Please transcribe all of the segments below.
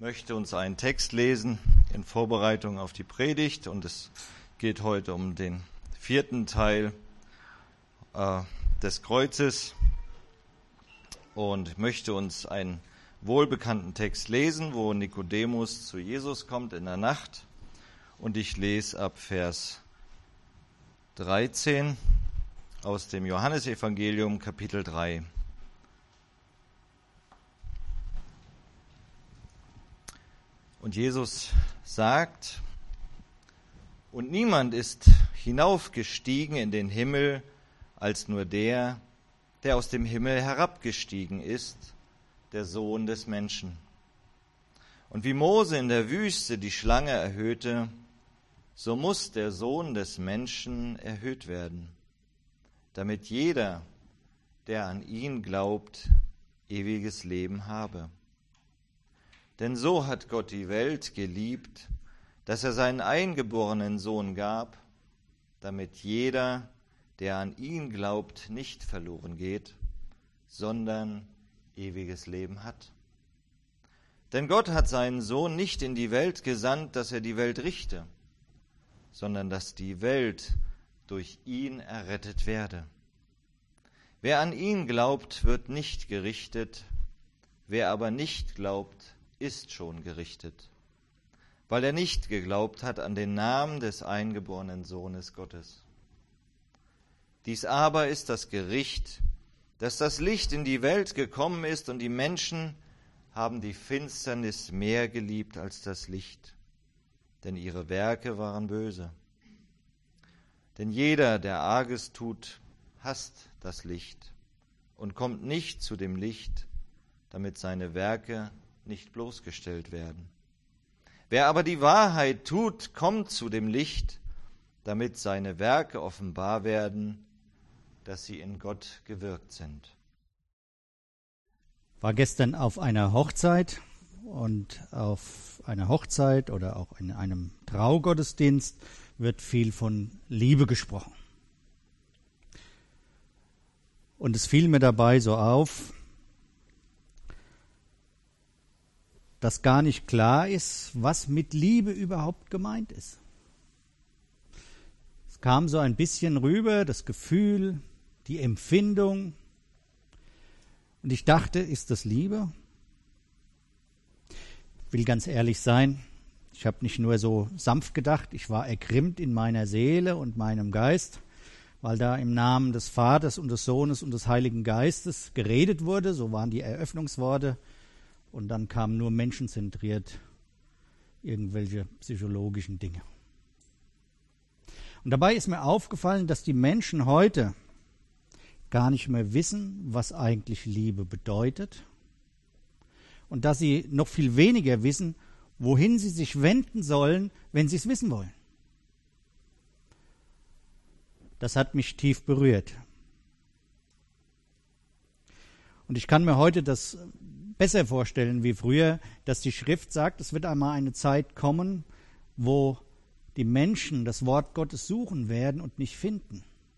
möchte uns einen Text lesen in Vorbereitung auf die Predigt, und es geht heute um den 4. Teil des Kreuzes, und möchte uns einen wohlbekannten Text lesen, wo Nikodemus zu Jesus kommt in der Nacht, und ich lese ab Vers 13 aus dem Johannesevangelium, Kapitel 3. Und Jesus sagt: Und niemand ist hinaufgestiegen in den Himmel, als nur der, der aus dem Himmel herabgestiegen ist, der Sohn des Menschen. Und wie Mose in der Wüste die Schlange erhöhte, so muss der Sohn des Menschen erhöht werden, damit jeder, der an ihn glaubt, ewiges Leben habe. Denn so hat Gott die Welt geliebt, dass er seinen eingeborenen Sohn gab, damit jeder, der an ihn glaubt, nicht verloren geht, sondern ewiges Leben hat. Denn Gott hat seinen Sohn nicht in die Welt gesandt, dass er die Welt richte, sondern dass die Welt durch ihn errettet werde. Wer an ihn glaubt, wird nicht gerichtet, wer aber nicht glaubt, ist schon gerichtet, weil er nicht geglaubt hat an den Namen des eingeborenen Sohnes Gottes. Dies aber ist das Gericht, dass das Licht in die Welt gekommen ist, und die Menschen haben die Finsternis mehr geliebt als das Licht, denn ihre Werke waren böse. Denn jeder, der Arges tut, hasst das Licht und kommt nicht zu dem Licht, damit seine Werke nicht bloßgestellt werden. Wer aber die Wahrheit tut, kommt zu dem Licht, damit seine Werke offenbar werden, dass sie in Gott gewirkt sind. War gestern auf einer Hochzeit, und auf einer Hochzeit oder auch in einem Traugottesdienst wird viel von Liebe gesprochen. Und es fiel mir dabei so auf, dass gar nicht klar ist, was mit Liebe überhaupt gemeint ist. Es kam so ein bisschen rüber, das Gefühl, die Empfindung. Und ich dachte, ist das Liebe? Ich will ganz ehrlich sein, ich habe nicht nur so sanft gedacht, ich war ergrimmt in meiner Seele und meinem Geist, weil da im Namen des Vaters und des Sohnes und des Heiligen Geistes geredet wurde, so waren die Eröffnungsworte. Und dann kamen nur menschenzentriert irgendwelche psychologischen Dinge. Und dabei ist mir aufgefallen, dass die Menschen heute gar nicht mehr wissen, was eigentlich Liebe bedeutet. Und dass sie noch viel weniger wissen, wohin sie sich wenden sollen, wenn sie es wissen wollen. Das hat mich tief berührt. Und ich kann mir heute das besser vorstellen wie früher, dass die Schrift sagt, es wird einmal eine Zeit kommen, wo die Menschen das Wort Gottes suchen werden und nicht finden.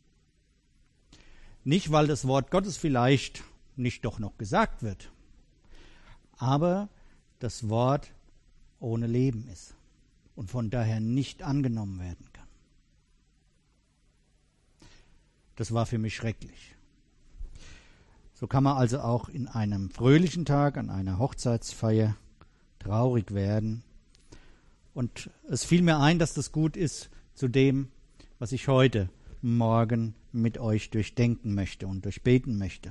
Nicht, weil das Wort Gottes vielleicht nicht doch noch gesagt wird, aber das Wort ohne Leben ist und von daher nicht angenommen werden kann. Das war für mich schrecklich. So kann man also auch in einem fröhlichen Tag, an einer Hochzeitsfeier traurig werden. Und es fiel mir ein, dass das gut ist zu dem, was ich heute Morgen mit euch durchdenken möchte und durchbeten möchte.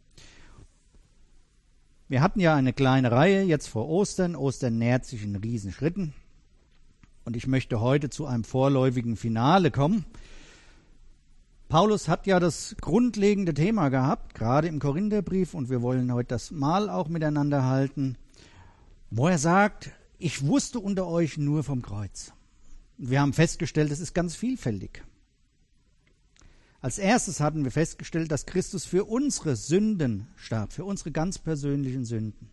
Wir hatten ja eine kleine Reihe jetzt vor Ostern. Ostern nähert sich in Riesenschritten. Und ich möchte heute zu einem vorläufigen Finale kommen. Paulus hat ja das grundlegende Thema gehabt, gerade im Korintherbrief, und wir wollen heute das Mahl auch miteinander halten, wo er sagt, ich wusste unter euch nur vom Kreuz. Wir haben festgestellt, es ist ganz vielfältig. Als erstes hatten wir festgestellt, dass Christus für unsere Sünden starb, für unsere ganz persönlichen Sünden.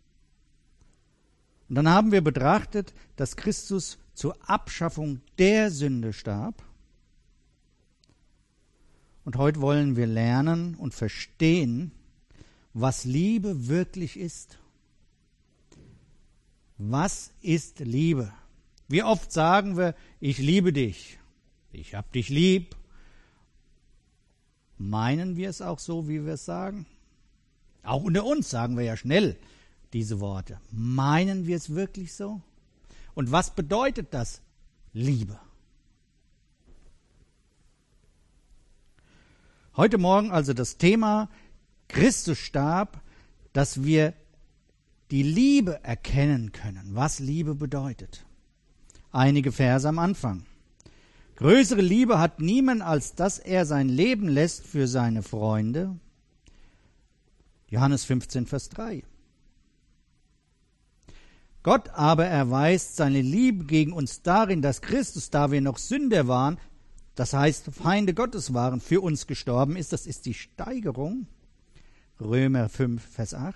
Und dann haben wir betrachtet, dass Christus zur Abschaffung der Sünde starb. Und heute wollen wir lernen und verstehen, was Liebe wirklich ist. Was ist Liebe? Wie oft sagen wir, ich liebe dich, ich hab dich lieb. Meinen wir es auch so, wie wir es sagen? Auch unter uns sagen wir ja schnell diese Worte. Meinen wir es wirklich so? Und was bedeutet das, Liebe? Heute Morgen also das Thema Christus starb, dass wir die Liebe erkennen können, was Liebe bedeutet. Einige Verse am Anfang. Größere Liebe hat niemand, als dass er sein Leben lässt für seine Freunde. Johannes 15, Vers 3. Gott aber erweist seine Liebe gegen uns darin, dass Christus, da wir noch Sünder waren, das heißt Feinde Gottes waren, für uns gestorben ist. Das ist die Steigerung. Römer 5, Vers 8.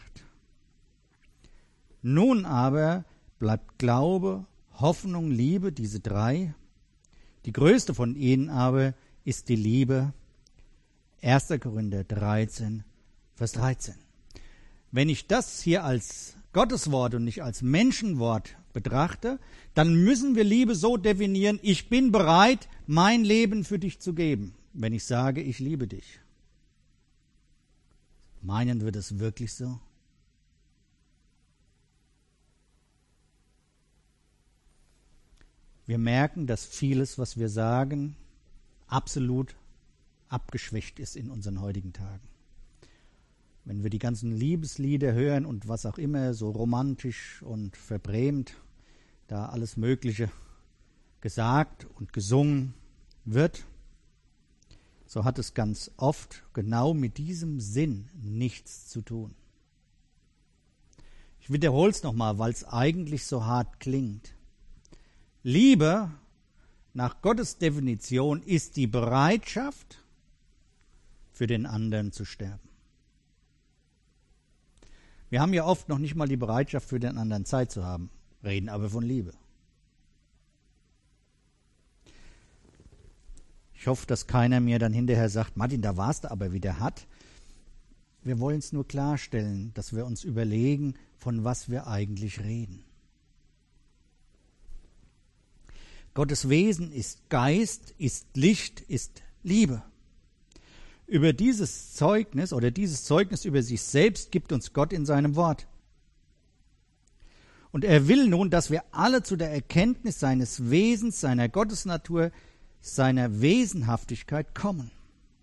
Nun aber bleibt Glaube, Hoffnung, Liebe, diese drei. Die größte von ihnen aber ist die Liebe. 1. Korinther 13, Vers 13. Wenn ich das hier als Gotteswort und nicht als Menschenwort betrachte, dann müssen wir Liebe so definieren, ich bin bereit, mein Leben für dich zu geben, wenn ich sage, ich liebe dich. Meinen wir das wirklich so? Wir merken, dass vieles, was wir sagen, absolut abgeschwächt ist in unseren heutigen Tagen. Wenn wir die ganzen Liebeslieder hören und was auch immer, so romantisch und verbrämt, da alles Mögliche gesagt und gesungen wird, so hat es ganz oft genau mit diesem Sinn nichts zu tun. Ich wiederhole es nochmal, weil es eigentlich so hart klingt. Liebe, nach Gottes Definition, ist die Bereitschaft, für den anderen zu sterben. Wir haben ja oft noch nicht mal die Bereitschaft, für den anderen Zeit zu haben, reden aber von Liebe. Ich hoffe, dass keiner mir dann hinterher sagt, Martin, da warst du aber wieder hart. Wir wollen es nur klarstellen, dass wir uns überlegen, von was wir eigentlich reden. Gottes Wesen ist Geist, ist Licht, ist Liebe. Über dieses Zeugnis über sich selbst gibt uns Gott in seinem Wort. Und er will nun, dass wir alle zu der Erkenntnis seines Wesens, seiner Gottesnatur, seiner Wesenhaftigkeit kommen.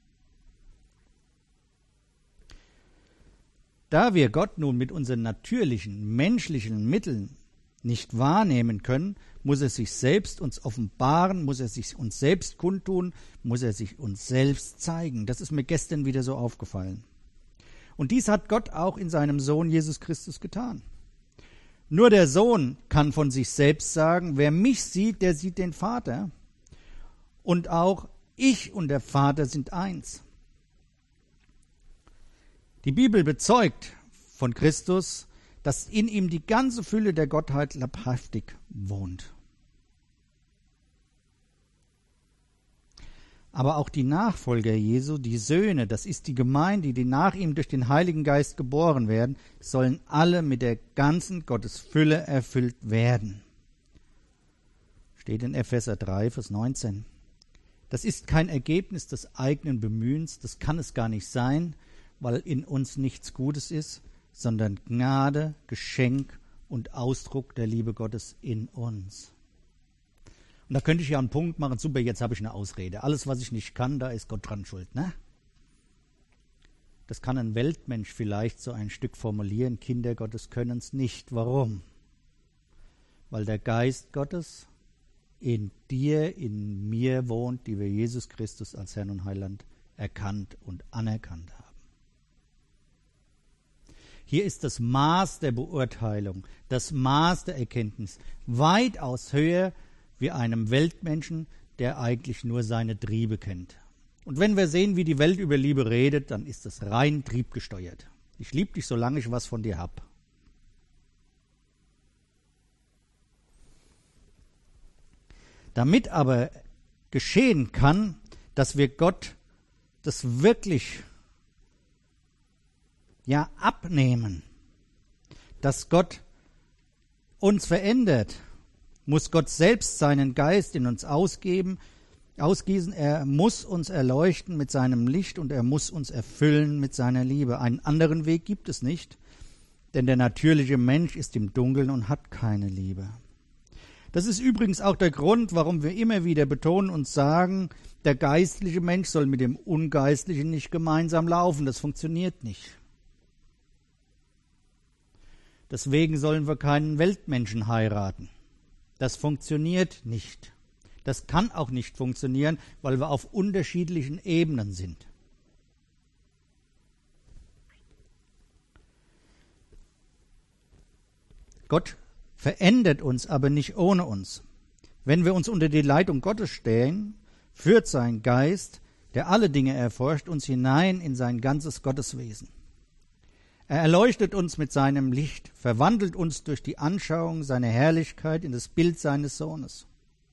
Da wir Gott nun mit unseren natürlichen, menschlichen Mitteln nicht wahrnehmen können, muss er sich selbst uns offenbaren, muss er sich uns selbst kundtun, muss er sich uns selbst zeigen. Das ist mir gestern wieder so aufgefallen. Und dies hat Gott auch in seinem Sohn Jesus Christus getan. Nur der Sohn kann von sich selbst sagen, wer mich sieht, der sieht den Vater. Und auch ich und der Vater sind eins. Die Bibel bezeugt von Christus, dass in ihm die ganze Fülle der Gottheit leibhaftig wohnt. Aber auch die Nachfolger Jesu, die Söhne, das ist die Gemeinde, die nach ihm durch den Heiligen Geist geboren werden, sollen alle mit der ganzen Gottesfülle erfüllt werden. Steht in Epheser 3, Vers 19. Das ist kein Ergebnis des eigenen Bemühens, das kann es gar nicht sein, weil in uns nichts Gutes ist, sondern Gnade, Geschenk und Ausdruck der Liebe Gottes in uns. Und da könnte ich ja einen Punkt machen, super, jetzt habe ich eine Ausrede. Alles, was ich nicht kann, da ist Gott dran schuld, ne? Das kann ein Weltmensch vielleicht so ein Stück formulieren, Kinder Gottes können es nicht. Warum? Weil der Geist Gottes in dir, in mir wohnt, die wir Jesus Christus als Herrn und Heiland erkannt und anerkannt haben. Hier ist das Maß der Beurteilung, das Maß der Erkenntnis weitaus höher wie einem Weltmenschen, der eigentlich nur seine Triebe kennt. Und wenn wir sehen, wie die Welt über Liebe redet, dann ist das rein triebgesteuert. Ich liebe dich, solange ich was von dir habe. Damit aber geschehen kann, dass wir Gott das wirklich abnehmen, dass Gott uns verändert, muss Gott selbst seinen Geist in uns ausgießen. Er muss uns erleuchten mit seinem Licht und er muss uns erfüllen mit seiner Liebe. Einen anderen Weg gibt es nicht, denn der natürliche Mensch ist im Dunkeln und hat keine Liebe. Das ist übrigens auch der Grund, warum wir immer wieder betonen und sagen, der geistliche Mensch soll mit dem Ungeistlichen nicht gemeinsam laufen. Das funktioniert nicht. Deswegen sollen wir keinen Weltmenschen heiraten. Das funktioniert nicht. Das kann auch nicht funktionieren, weil wir auf unterschiedlichen Ebenen sind. Gott verändert uns aber nicht ohne uns. Wenn wir uns unter die Leitung Gottes stellen, führt sein Geist, der alle Dinge erforscht, uns hinein in sein ganzes Gotteswesen. Er erleuchtet uns mit seinem Licht, verwandelt uns durch die Anschauung seiner Herrlichkeit in das Bild seines Sohnes.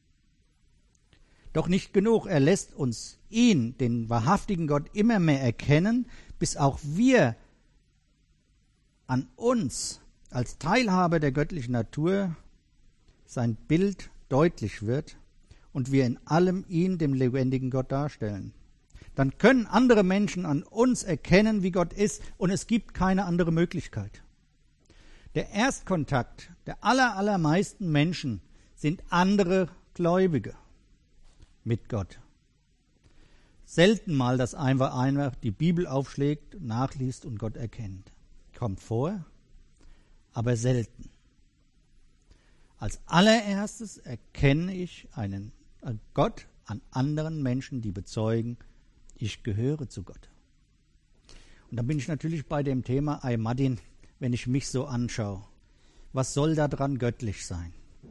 Doch nicht genug, er lässt uns ihn, den wahrhaftigen Gott, immer mehr erkennen, bis auch wir an uns als Teilhaber der göttlichen Natur sein Bild deutlich wird und wir in allem ihn, dem lebendigen Gott, darstellen. Dann können andere Menschen an uns erkennen, wie Gott ist, und es gibt keine andere Möglichkeit. Der Erstkontakt der allermeisten Menschen sind andere Gläubige mit Gott. Selten mal, dass einfach die Bibel aufschlägt, nachliest und Gott erkennt. Kommt vor, aber selten. Als allererstes erkenne ich einen Gott an anderen Menschen, die bezeugen, ich gehöre zu Gott. Und dann bin ich natürlich bei dem Thema, Martin, wenn ich mich so anschaue, was soll da dran göttlich sein?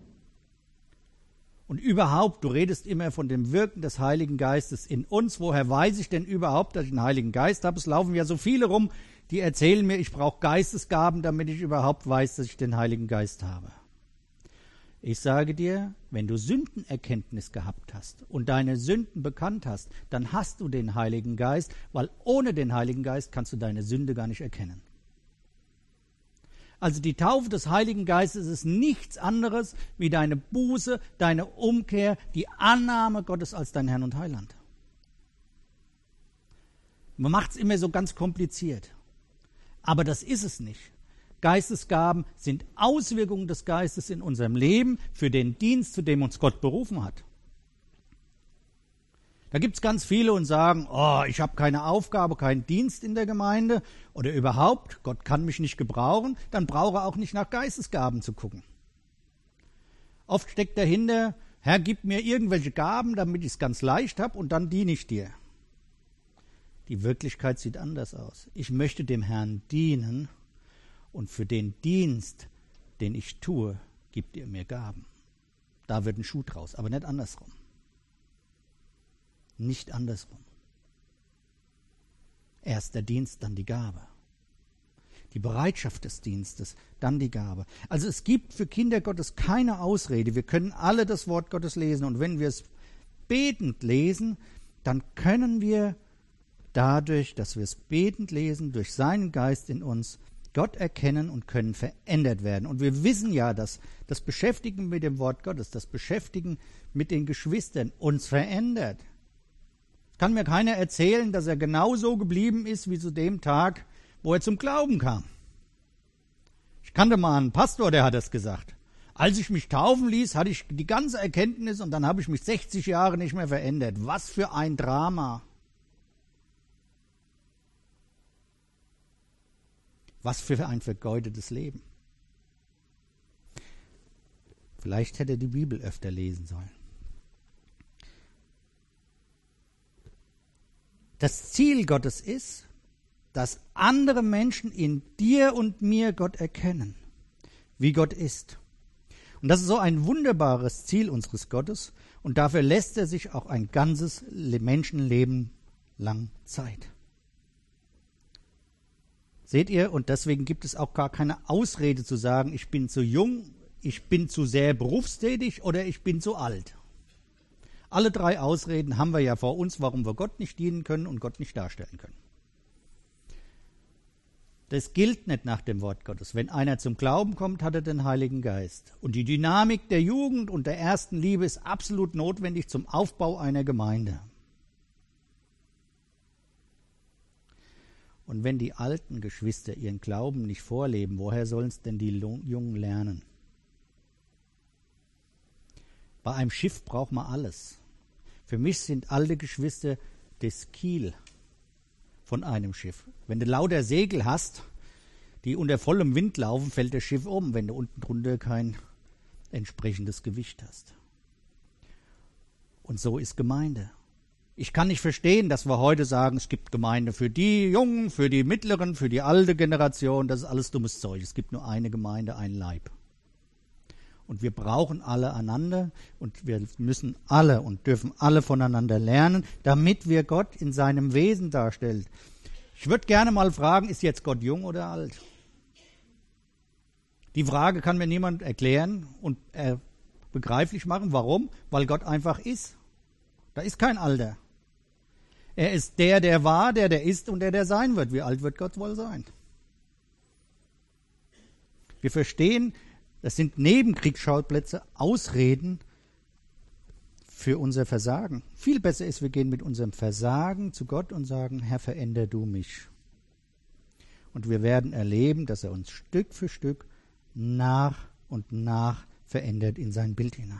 Und überhaupt, du redest immer von dem Wirken des Heiligen Geistes in uns. Woher weiß ich denn überhaupt, dass ich einen Heiligen Geist habe? Es laufen ja so viele rum, die erzählen mir, ich brauche Geistesgaben, damit ich überhaupt weiß, dass ich den Heiligen Geist habe. Ich sage dir, wenn du Sündenerkenntnis gehabt hast und deine Sünden bekannt hast, dann hast du den Heiligen Geist, weil ohne den Heiligen Geist kannst du deine Sünde gar nicht erkennen. Also die Taufe des Heiligen Geistes ist nichts anderes wie deine Buße, deine Umkehr, die Annahme Gottes als dein Herrn und Heiland. Man macht es immer so ganz kompliziert, aber das ist es nicht. Geistesgaben sind Auswirkungen des Geistes in unserem Leben für den Dienst, zu dem uns Gott berufen hat. Da gibt es ganz viele und sagen, ich habe keine Aufgabe, keinen Dienst in der Gemeinde oder überhaupt, Gott kann mich nicht gebrauchen, dann brauche er auch nicht nach Geistesgaben zu gucken. Oft steckt dahinter, Herr, gib mir irgendwelche Gaben, damit ich es ganz leicht habe und dann diene ich dir. Die Wirklichkeit sieht anders aus. Ich möchte dem Herrn dienen und für den Dienst, den ich tue, gibt er mir Gaben. Da wird ein Schuh draus, aber nicht andersrum. Nicht andersrum. Erst der Dienst, dann die Gabe. Die Bereitschaft des Dienstes, dann die Gabe. Also es gibt für Kinder Gottes keine Ausrede. Wir können alle das Wort Gottes lesen. Und wenn wir es betend lesen, dann können wir dadurch, dass wir es betend lesen, durch seinen Geist in uns, Gott erkennen und können verändert werden. Und wir wissen ja, dass das Beschäftigen mit dem Wort Gottes, das Beschäftigen mit den Geschwistern uns verändert. Kann mir keiner erzählen, dass er genauso geblieben ist wie zu dem Tag, wo er zum Glauben kam. Ich kannte mal einen Pastor, der hat das gesagt. Als ich mich taufen ließ, hatte ich die ganze Erkenntnis und dann habe ich mich 60 Jahre nicht mehr verändert. Was für ein Drama. Was für ein vergeudetes Leben. Vielleicht hätte er die Bibel öfter lesen sollen. Das Ziel Gottes ist, dass andere Menschen in dir und mir Gott erkennen, wie Gott ist. Und das ist so ein wunderbares Ziel unseres Gottes und dafür lässt er sich auch ein ganzes Menschenleben lang Zeit. Seht ihr, und deswegen gibt es auch gar keine Ausrede zu sagen, ich bin zu jung, ich bin zu sehr berufstätig oder ich bin zu alt. Alle drei Ausreden haben wir ja vor uns, warum wir Gott nicht dienen können und Gott nicht darstellen können. Das gilt nicht nach dem Wort Gottes. Wenn einer zum Glauben kommt, hat er den Heiligen Geist. Und die Dynamik der Jugend und der ersten Liebe ist absolut notwendig zum Aufbau einer Gemeinde. Und wenn die alten Geschwister ihren Glauben nicht vorleben, woher sollen es denn die Jungen lernen? Bei einem Schiff braucht man alles. Für mich sind alte Geschwister das Kiel von einem Schiff. Wenn du lauter Segel hast, die unter vollem Wind laufen, fällt das Schiff um, wenn du unten drunter kein entsprechendes Gewicht hast. Und so ist Gemeinde. Ich kann nicht verstehen, dass wir heute sagen, es gibt Gemeinde für die Jungen, für die Mittleren, für die alte Generation. Das ist alles dummes Zeug. Es gibt nur eine Gemeinde, ein Leib. Und wir brauchen alle einander und wir müssen alle und dürfen alle voneinander lernen, damit wir Gott in seinem Wesen darstellen. Ich würde gerne mal fragen, ist jetzt Gott jung oder alt? Die Frage kann mir niemand erklären und begreiflich machen. Warum? Weil Gott einfach ist. Da ist kein Alter. Er ist der war, der ist und der sein wird. Wie alt wird Gott wohl sein? Wir verstehen, das sind Nebenkriegsschauplätze, Ausreden für unser Versagen. Viel besser ist, wir gehen mit unserem Versagen zu Gott und sagen, Herr, veränder du mich. Und wir werden erleben, dass er uns Stück für Stück nach und nach verändert in sein Bild hinein.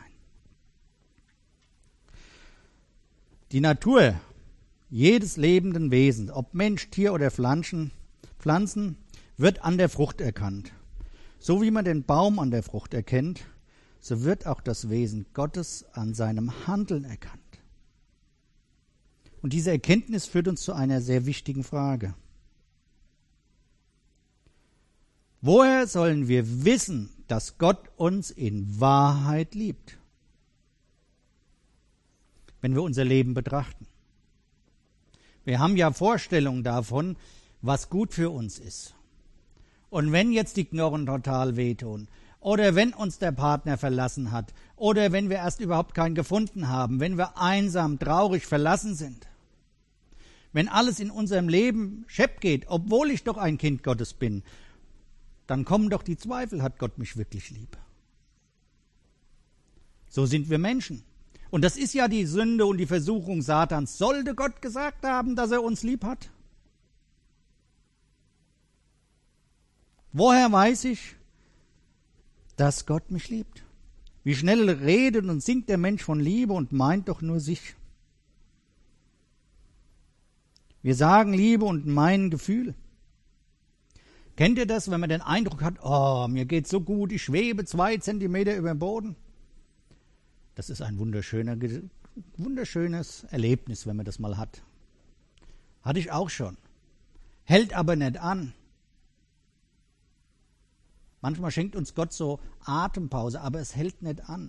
Die Natur jedes lebenden Wesens, ob Mensch, Tier oder Pflanzen, wird an der Frucht erkannt. So wie man den Baum an der Frucht erkennt, so wird auch das Wesen Gottes an seinem Handeln erkannt. Und diese Erkenntnis führt uns zu einer sehr wichtigen Frage. Woher sollen wir wissen, dass Gott uns in Wahrheit liebt? Wenn wir unser Leben betrachten. Wir haben ja Vorstellungen davon, was gut für uns ist. Und wenn jetzt die Knochen total wehtun, oder wenn uns der Partner verlassen hat, oder wenn wir erst überhaupt keinen gefunden haben, wenn wir einsam, traurig, verlassen sind, wenn alles in unserem Leben schepp geht, obwohl ich doch ein Kind Gottes bin, dann kommen doch die Zweifel, hat Gott mich wirklich lieb? So sind wir Menschen. Und das ist ja die Sünde und die Versuchung Satans. Sollte Gott gesagt haben, dass er uns lieb hat? Woher weiß ich, dass Gott mich liebt? Wie schnell redet und singt der Mensch von Liebe und meint doch nur sich. Wir sagen Liebe und meinen Gefühl. Kennt ihr das, wenn man den Eindruck hat, oh, mir geht's so gut, ich schwebe 2 Zentimeter über dem Boden? Das ist ein wunderschönes Erlebnis, wenn man das mal hat. Hatte ich auch schon. Hält aber nicht an. Manchmal schenkt uns Gott so Atempause, aber es hält nicht an.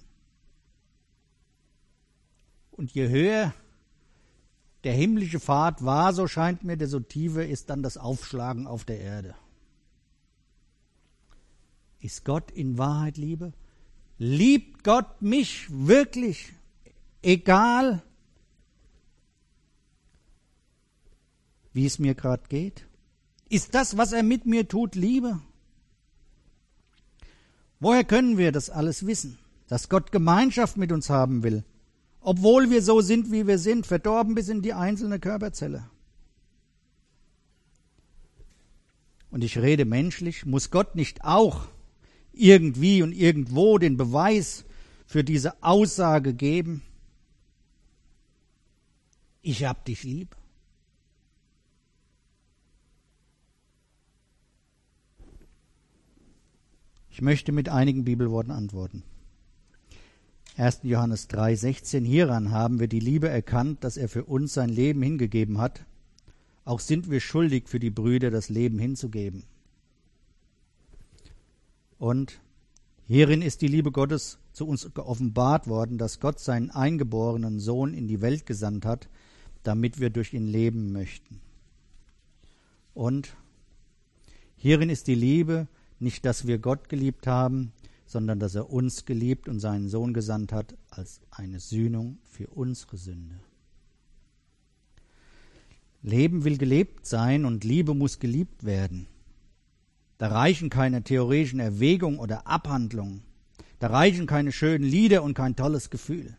Und je höher der himmlische Pfad war, so scheint mir, desto tiefer ist dann das Aufschlagen auf der Erde. Ist Gott in Wahrheit Liebe? Liebt Gott mich wirklich, egal wie es mir gerade geht? Ist das, was er mit mir tut, Liebe? Woher können wir das alles wissen? Dass Gott Gemeinschaft mit uns haben will, obwohl wir so sind, wie wir sind, verdorben bis in die einzelne Körperzelle. Und ich rede menschlich, muss Gott nicht auch irgendwie und irgendwo den Beweis für diese Aussage geben? Ich hab dich lieb. Ich möchte mit einigen Bibelworten antworten. 1. Johannes 3,16. Hieran haben wir die Liebe erkannt, dass er für uns sein Leben hingegeben hat. Auch sind wir schuldig, für die Brüder das Leben hinzugeben. Und hierin ist die Liebe Gottes zu uns geoffenbart worden, dass Gott seinen eingeborenen Sohn in die Welt gesandt hat, damit wir durch ihn leben möchten. Und hierin ist die Liebe, nicht, dass wir Gott geliebt haben, sondern dass er uns geliebt und seinen Sohn gesandt hat als eine Sühnung für unsere Sünde. Leben will gelebt sein und Liebe muss geliebt werden. Da reichen keine theoretischen Erwägungen oder Abhandlungen. Da reichen keine schönen Lieder und kein tolles Gefühl.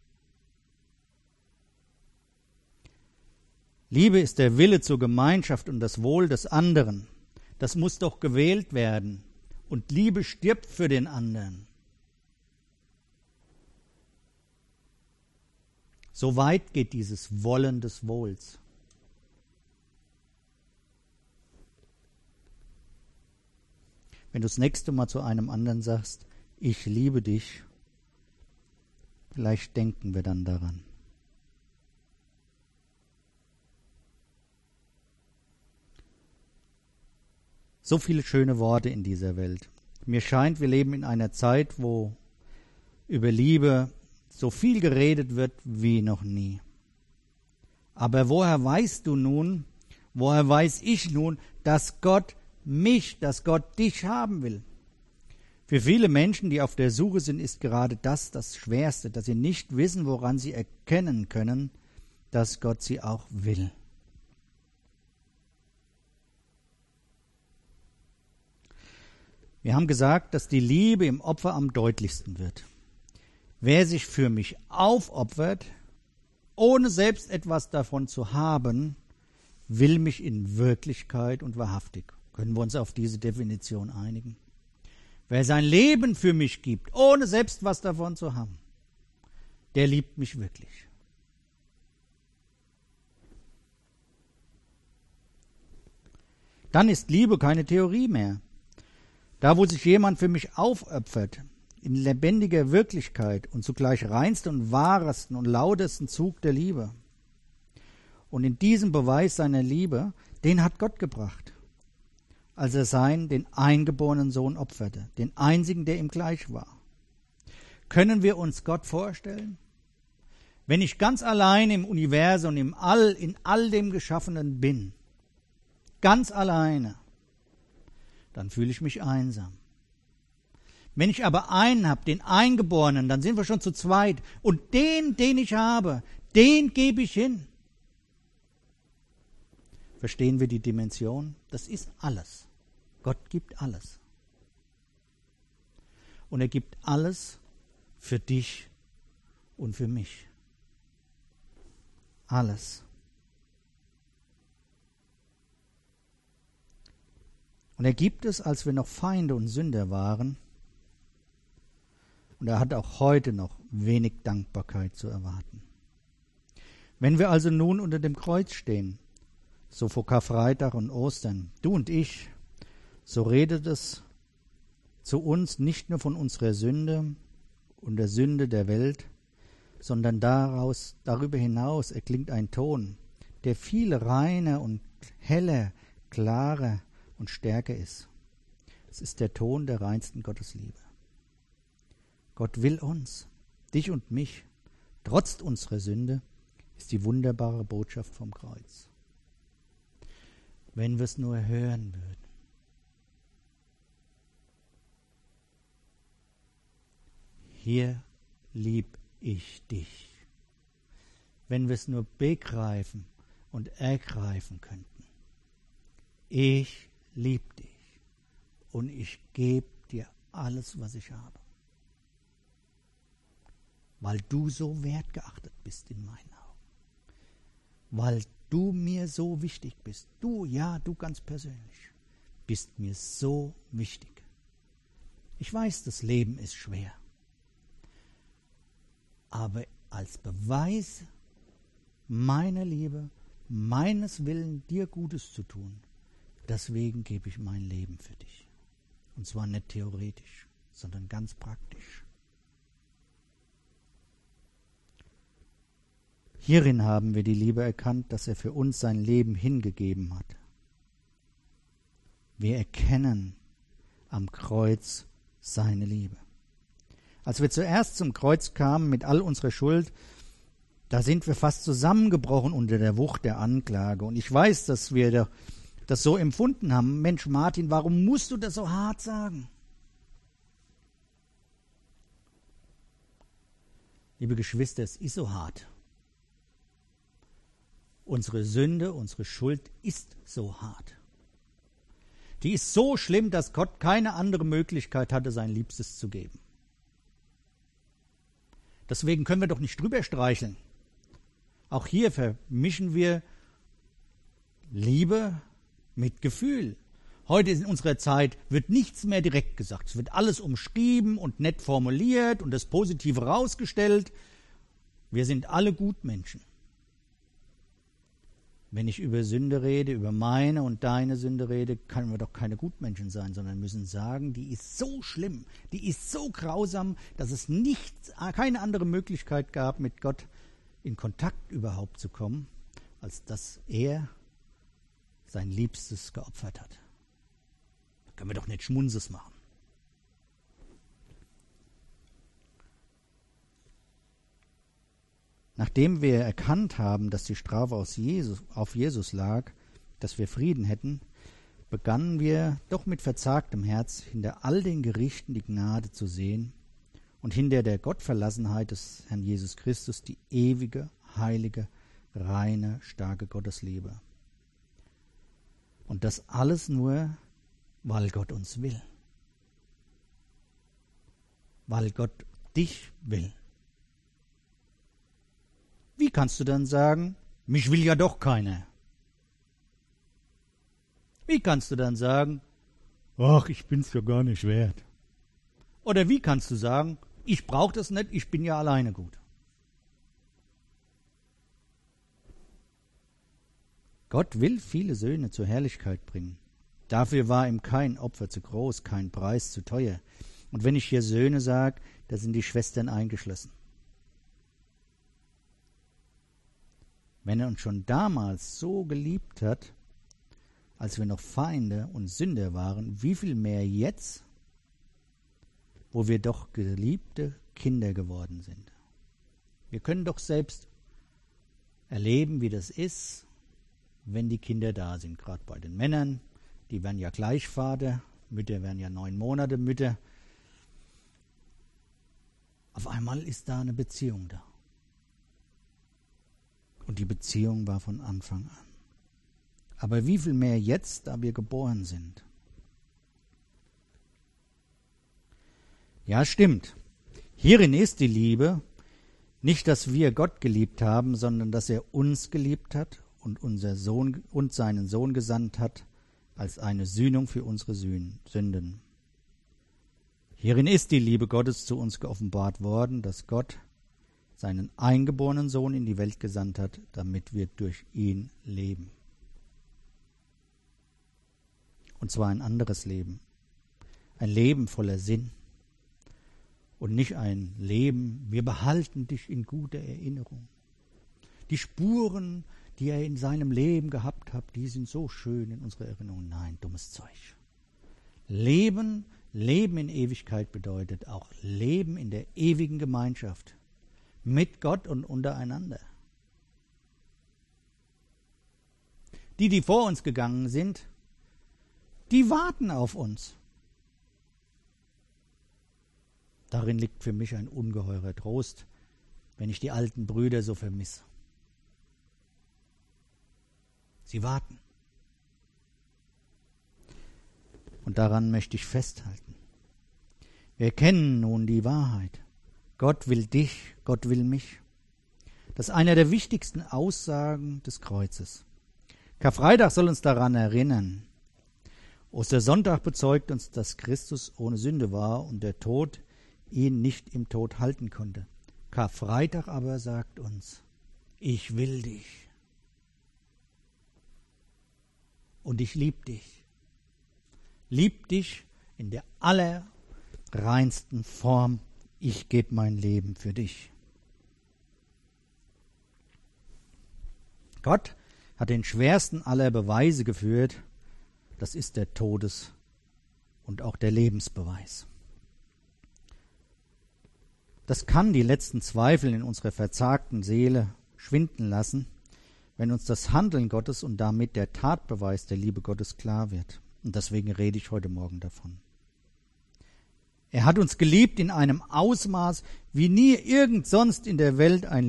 Liebe ist der Wille zur Gemeinschaft und das Wohl des anderen. Das muss doch gewählt werden. Und Liebe stirbt für den anderen. So weit geht dieses Wollen des Wohls. Wenn du das nächste Mal zu einem anderen sagst, ich liebe dich, vielleicht denken wir dann daran. So viele schöne Worte in dieser Welt. Mir scheint, wir leben in einer Zeit, wo über Liebe so viel geredet wird wie noch nie. Aber woher weißt du nun, woher weiß ich nun, dass Gott dich haben will? Für viele Menschen, die auf der Suche sind, ist gerade das Schwerste, dass sie nicht wissen, woran sie erkennen können, dass Gott sie auch will. Wir haben gesagt, dass die Liebe im Opfer am deutlichsten wird. Wer sich für mich aufopfert, ohne selbst etwas davon zu haben, will mich in Wirklichkeit und wahrhaftig. Können wir uns auf diese Definition einigen? Wer sein Leben für mich gibt, ohne selbst was davon zu haben, der liebt mich wirklich. Dann ist Liebe keine Theorie mehr. Da, wo sich jemand für mich aufopfert, in lebendiger Wirklichkeit und zugleich reinsten und wahresten und lautesten Zug der Liebe. Und in diesem Beweis seiner Liebe, den hat Gott gebracht, als er den eingeborenen Sohn opferte, den einzigen, der ihm gleich war. Können wir uns Gott vorstellen? Wenn ich ganz allein im Universum, in all dem Geschaffenen bin, ganz alleine, dann fühle ich mich einsam. Wenn ich aber einen habe, den Eingeborenen, dann sind wir schon zu zweit. Und den ich habe, den gebe ich hin. Verstehen wir die Dimension? Das ist alles. Gott gibt alles. Und er gibt alles für dich und für mich. Alles. Und er gibt es, als wir noch Feinde und Sünder waren. Und er hat auch heute noch wenig Dankbarkeit zu erwarten. Wenn wir also nun unter dem Kreuz stehen, so vor Karfreitag und Ostern, du und ich, so redet es zu uns nicht nur von unserer Sünde und der Sünde der Welt, sondern darüber hinaus erklingt ein Ton, der viel reiner und heller, klarer und stärker ist. Es ist der Ton der reinsten Gottesliebe. Gott will uns, dich und mich, trotz unserer Sünde, ist die wunderbare Botschaft vom Kreuz. Wenn wir es nur hören würden. Hier lieb ich dich. Wenn wir es nur begreifen und ergreifen könnten. Ich lieb dich und ich gebe dir alles, was ich habe. Weil du so wertgeachtet bist in meinen Augen. Weil du mir so wichtig bist. Du ganz persönlich, bist mir so wichtig. Ich weiß, das Leben ist schwer. Aber als Beweis meiner Liebe, meines Willens, dir Gutes zu tun, deswegen gebe ich mein Leben für dich. Und zwar nicht theoretisch, sondern ganz praktisch. Hierin haben wir die Liebe erkannt, dass er für uns sein Leben hingegeben hat. Wir erkennen am Kreuz seine Liebe. Als wir zuerst zum Kreuz kamen mit all unserer Schuld, da sind wir fast zusammengebrochen unter der Wucht der Anklage. Und ich weiß, dass wir das so empfunden haben. Mensch, Martin, warum musst du das so hart sagen? Liebe Geschwister, es ist so hart. Unsere Sünde, unsere Schuld ist so hart. Die ist so schlimm, dass Gott keine andere Möglichkeit hatte, sein Liebstes zu geben. Deswegen können wir doch nicht drüber streicheln. Auch hier vermischen wir Liebe mit Gefühl. Heute in unserer Zeit wird nichts mehr direkt gesagt. Es wird alles umschrieben und nett formuliert und das Positive rausgestellt. Wir sind alle Gutmenschen. Wenn ich über Sünde rede, über meine und deine Sünde rede, können wir doch keine Gutmenschen sein, sondern müssen sagen, die ist so schlimm, die ist so grausam, dass es keine andere Möglichkeit gab, mit Gott in Kontakt überhaupt zu kommen, als dass er sein Liebstes geopfert hat. Da können wir doch nicht Schmunzes machen. Nachdem wir erkannt haben, dass die Strafe auf Jesus lag, dass wir Frieden hätten, begannen wir doch mit verzagtem Herz hinter all den Gerichten die Gnade zu sehen und hinter der Gottverlassenheit des Herrn Jesus Christus die ewige, heilige, reine, starke Gottesliebe. Und das alles nur, weil Gott uns will. Weil Gott dich will. Wie kannst du dann sagen, mich will ja doch keiner? Wie kannst du dann sagen, ach, ich bin's ja gar nicht wert? Oder wie kannst du sagen, ich brauche das nicht, ich bin ja alleine gut? Gott will viele Söhne zur Herrlichkeit bringen. Dafür war ihm kein Opfer zu groß, kein Preis zu teuer. Und wenn ich hier Söhne sage, da sind die Schwestern eingeschlossen. Wenn er uns schon damals so geliebt hat, als wir noch Feinde und Sünder waren, wie viel mehr jetzt, wo wir doch geliebte Kinder geworden sind. Wir können doch selbst erleben, wie das ist, wenn die Kinder da sind, gerade bei den Männern. Die werden ja gleich Vater, Mütter werden ja 9 Monate Mütter. Auf einmal ist da eine Beziehung da. Und die Beziehung war von Anfang an. Aber wie viel mehr jetzt, da wir geboren sind? Ja, stimmt. Hierin ist die Liebe, nicht, dass wir Gott geliebt haben, sondern dass er uns geliebt hat und seinen Sohn gesandt hat, als eine Sühnung für unsere Sünden. Hierin ist die Liebe Gottes zu uns geoffenbart worden, dass Gott seinen eingeborenen Sohn in die Welt gesandt hat, damit wir durch ihn leben. Und zwar ein anderes Leben. Ein Leben voller Sinn. Und nicht ein Leben, wir behalten dich in guter Erinnerung. Die Spuren, die er in seinem Leben gehabt hat, die sind so schön in unserer Erinnerung. Nein, dummes Zeug. Leben in Ewigkeit bedeutet auch Leben in der ewigen Gemeinschaft. Mit Gott und untereinander. Die vor uns gegangen sind, die warten auf uns. Darin liegt für mich ein ungeheurer Trost, wenn ich die alten Brüder so vermisse. Sie warten. Und daran möchte ich festhalten. Wir kennen nun die Wahrheit. Gott will dich, Gott will mich. Das ist einer der wichtigsten Aussagen des Kreuzes. Karfreitag soll uns daran erinnern. Ostersonntag bezeugt uns, dass Christus ohne Sünde war und der Tod ihn nicht im Tod halten konnte. Karfreitag aber sagt uns, ich will dich. Und ich lieb dich. Lieb dich in der allerreinsten Form. Ich gebe mein Leben für dich. Gott hat den schwersten aller Beweise geführt. Das ist der Todes- und auch der Lebensbeweis. Das kann die letzten Zweifel in unserer verzagten Seele schwinden lassen, wenn uns das Handeln Gottes und damit der Tatbeweis der Liebe Gottes klar wird. Und deswegen rede ich heute Morgen davon. Er hat uns geliebt in einem Ausmaß, wie nie irgend sonst in der Welt ein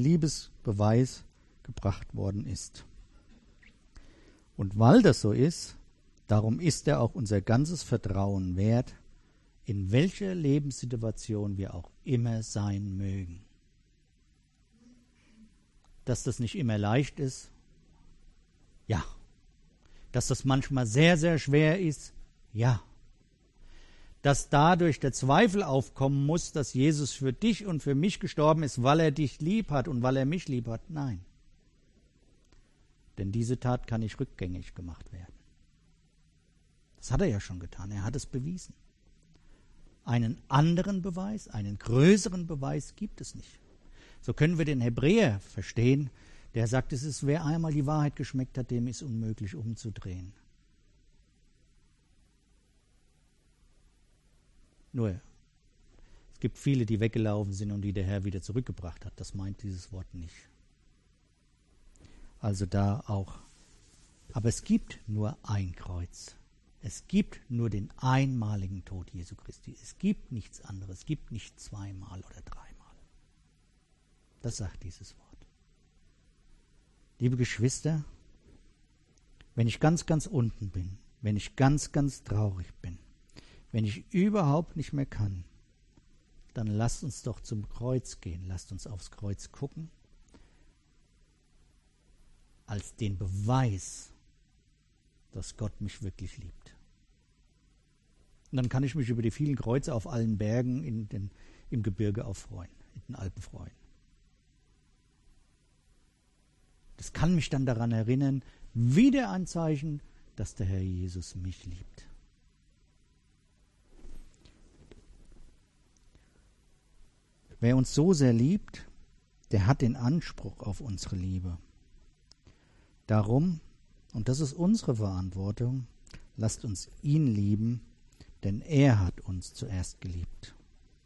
Liebesbeweis gebracht worden ist. Und weil das so ist, Darum ist er auch unser ganzes Vertrauen wert, in welcher Lebenssituation wir auch immer sein mögen. Dass das nicht immer leicht ist, ja. Dass das manchmal sehr, sehr schwer ist, ja. Dass dadurch der Zweifel aufkommen muss, dass Jesus für dich und für mich gestorben ist, weil er dich lieb hat und weil er mich lieb hat, nein. Denn diese Tat kann nicht rückgängig gemacht werden. Das hat er ja schon getan, er hat es bewiesen. Einen anderen Beweis, einen größeren Beweis gibt es nicht. So können wir den Hebräer verstehen, der sagt, wer einmal die Wahrheit geschmeckt hat, dem ist unmöglich umzudrehen. Nur, es gibt viele, die weggelaufen sind und die der Herr wieder zurückgebracht hat. Das meint dieses Wort nicht. Also da auch. Aber es gibt nur ein Kreuz. Es gibt nur den einmaligen Tod Jesu Christi. Es gibt nichts anderes. Es gibt nicht zweimal oder dreimal. Das sagt dieses Wort. Liebe Geschwister, wenn ich ganz, ganz unten bin, wenn ich ganz, ganz traurig bin, wenn ich überhaupt nicht mehr kann, dann lasst uns doch zum Kreuz gehen. Lasst uns aufs Kreuz gucken, als den Beweis, dass Gott mich wirklich liebt. Und dann kann ich mich über die vielen Kreuze auf allen Bergen im Gebirge auch freuen, in den Alpen freuen. Das kann mich dann daran erinnern, wieder ein Zeichen, dass der Herr Jesus mich liebt. Wer uns so sehr liebt, der hat den Anspruch auf unsere Liebe. Darum, und das ist unsere Verantwortung, lasst uns ihn lieben, denn er hat uns zuerst geliebt.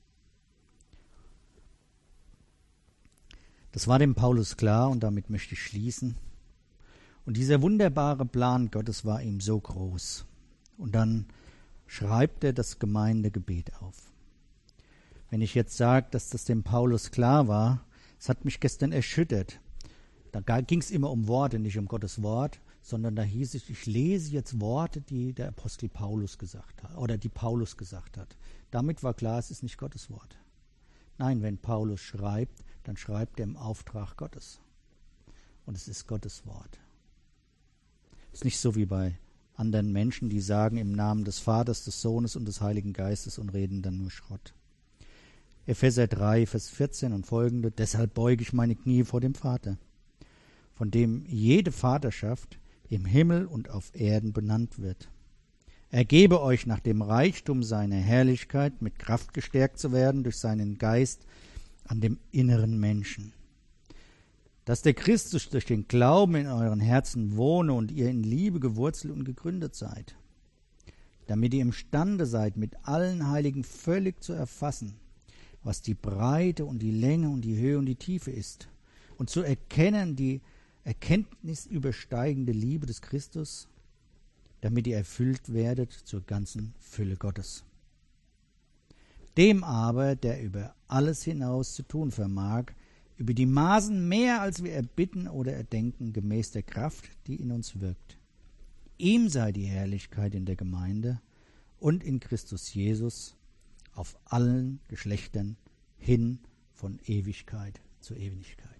Das war dem Paulus klar und damit möchte ich schließen. Und dieser wunderbare Plan Gottes war ihm so groß. Und dann schreibt er das Gemeindegebet auf. Wenn ich jetzt sage, dass das dem Paulus klar war, es hat mich gestern erschüttert. Da ging es immer um Worte, nicht um Gottes Wort, sondern da hieß es, ich lese jetzt Worte, die der Apostel Paulus gesagt hat oder die Paulus gesagt hat. Damit war klar, es ist nicht Gottes Wort. Nein, wenn Paulus schreibt, dann schreibt er im Auftrag Gottes. Und es ist Gottes Wort. Es ist nicht so wie bei anderen Menschen, die sagen im Namen des Vaters, des Sohnes und des Heiligen Geistes und reden dann nur Schrott. Epheser 3, Vers 14 und folgende: Deshalb beuge ich meine Knie vor dem Vater, von dem jede Vaterschaft im Himmel und auf Erden benannt wird. Er gebe euch nach dem Reichtum seiner Herrlichkeit mit Kraft gestärkt zu werden durch seinen Geist an dem inneren Menschen. Dass der Christus durch den Glauben in euren Herzen wohne und ihr in Liebe gewurzelt und gegründet seid, damit ihr imstande seid, mit allen Heiligen völlig zu erfassen, was die Breite und die Länge und die Höhe und die Tiefe ist, und zu erkennen die Erkenntnis übersteigende Liebe des Christus, damit ihr erfüllt werdet zur ganzen Fülle Gottes. Dem aber, der über alles hinaus zu tun vermag, über die Maßen mehr, als wir erbitten oder erdenken, gemäß der Kraft, die in uns wirkt. Ihm sei die Herrlichkeit in der Gemeinde und in Christus Jesus auf allen Geschlechtern hin von Ewigkeit zu Ewigkeit.